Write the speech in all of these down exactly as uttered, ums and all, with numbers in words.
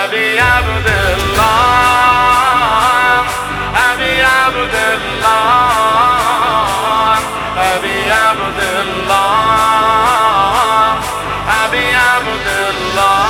ابی عبدالله ابی عبدالله ابی عبدالله ابی عبدالله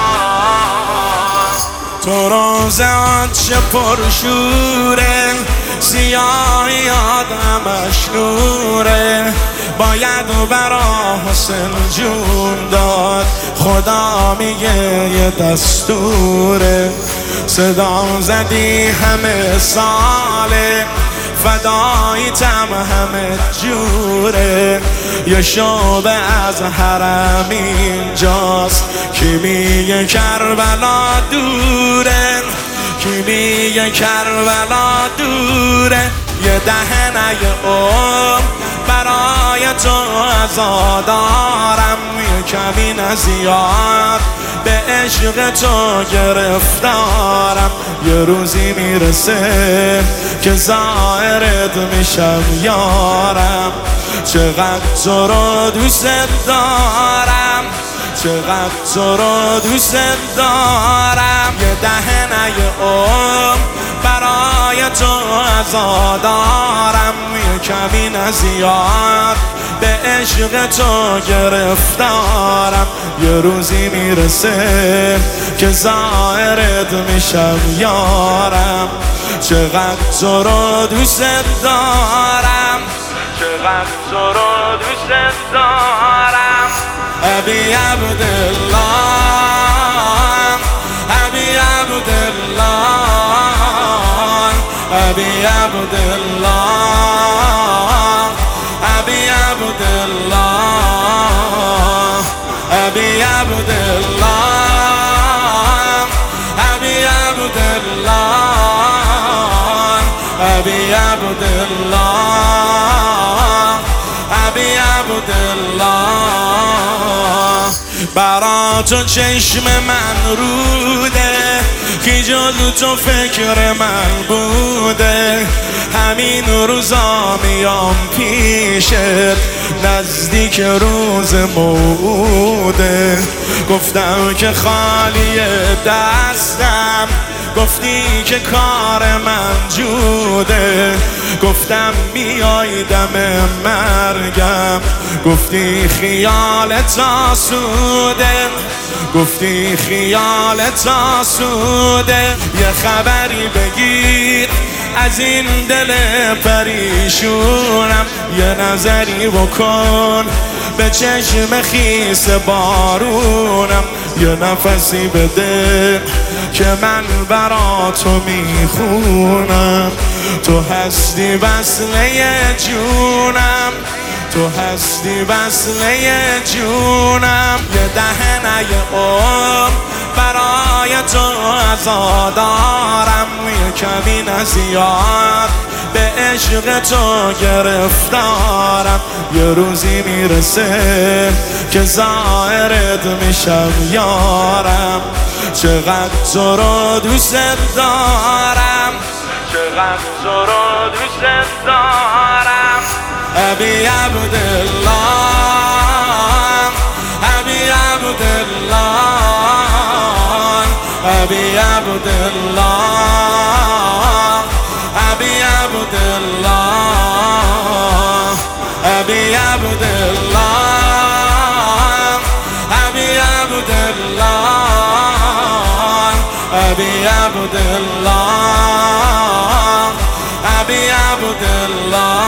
تو روز آتش پرشوره سیاهی آدمش نوره باید برا حسین جون داد خدا میگه یه دستوره صدا زدی همه ساله فداییتم همه جوره یه شعبه از حرم اینجاست کی میگه کربلا دوره کی میگه کربلا دوره یه دهنه عمر برای تو عزادارم یه کمی نزیاد به عشق تو گرفتارم یه روزی میرسه که زائرت میشم یارم چقدر تو رو دوست دارم چقدر تو رو دوست دارم یه دهنه عمر برای تو عزادارم یه کمی نزیاد به عشق تو گرفتارم یه روزی میرسه که زائرت میشم یارم چقدر تو رو دوست دارم چقدر تو رو دوست دارم ابی عبدالله ابی عبدالله ابی عبدالله ابی عبدالله ابی عبدالله ابی عبدالله ابی عبدالله ابی عبدالله برا تو چشم من روده کی جز تو فکر من بوده همین روزا میام پیشت نزدیک روز موعوده گفتم که خالی دستم گفتی که کار من جوده گفتم بیای دم مرگم گفتی خیالت آسوده گفتی خیالت آسوده یه خبری بگیر از این دل پریشونم یه نظری بکن به چشم خیس بارونم یه نفسی بده که من برا تو میخونم تو هستی وصله جونم تو هستی وصله جونم یه دهنه عمر برای تو عزادارم یه کمی نزیاد به عشق تو گرفتارم یه روزی میرسه که زائرت میشم یارم چقدر تو رو دوست دارم چقدر تو رو دوست دارم ابی عبدالله ابی عبدالله ابی عبدالله ابی عبدالله ابی عبدالله ابی عبدالله ابی عبدالله ابی عبدالله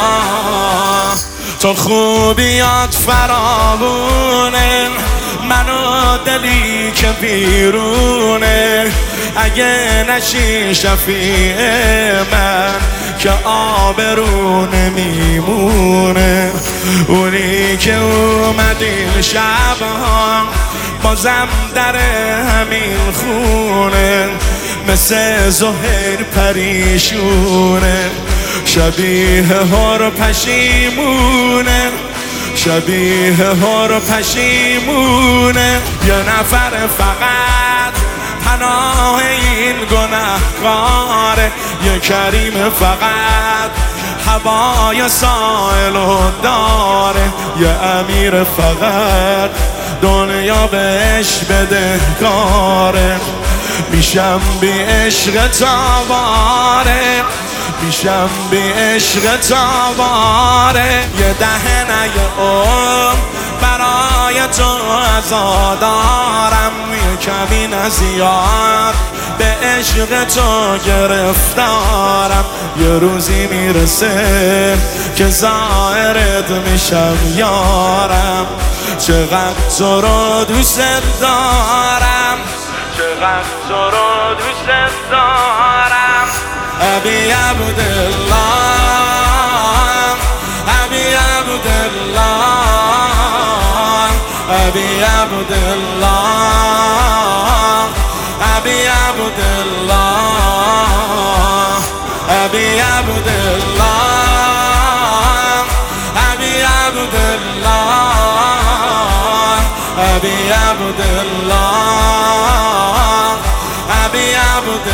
تو خوبیات فراوونه منو دلی که بیرونه اگه نشی شفیع من که آبرونه میمونه اونی که اومد این شبها بازم در همین خونه مثل زهیر پریشونه شبیه هر پشیمونه شبیه هر پشیمونه یه نفر فقط پناه این گناهکاره یه کریم فقط هوای سائل و داره یه امیر فقط دنیا بهش بده کاره میشم بی عشق تاباره میشم بی عشق تاباره یه دهنه اوم برای تو عزادارم یه کمی نزیاد به عشق تو گرفتارم یه روزی میرسه که ظاهرت میشم یارم چقدر تو رو دوست دارم چقدر تو رو دوست دارم ابی عبدالله ابی عبدالله ابی عبدالله ابی عبدالله ابی عبدالله ابی عبدالله ابی عبدالله ابی عبدالله